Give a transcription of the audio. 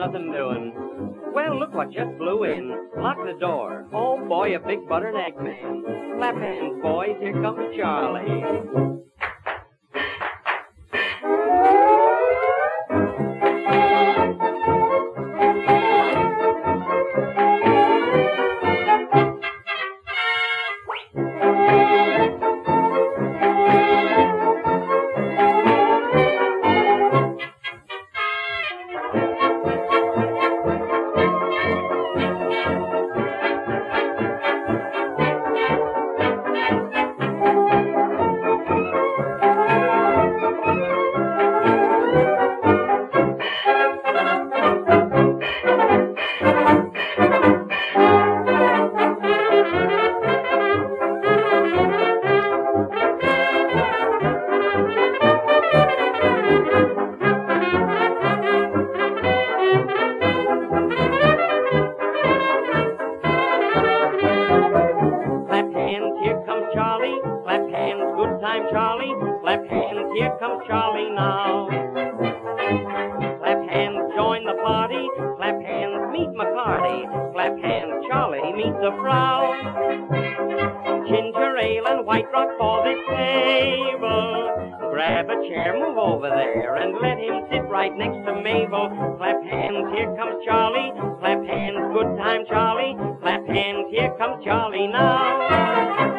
nothing doing. Well, look what just blew in. Lock the door. Oh, boy, a big butternut man. Clap hands, boys. Here comes Charlie. Charlie, clap hands, here comes Charlie now. Clap hands, join the party, clap hands, meet McCarty. Clap hands, Charlie, meet the Frau. Ginger ale and White Rock for this table. Grab a chair, move over there, and let him sit right next to Mabel. Clap hands, here comes Charlie, clap hands, good time Charlie. Clap hands, here comes Charlie now.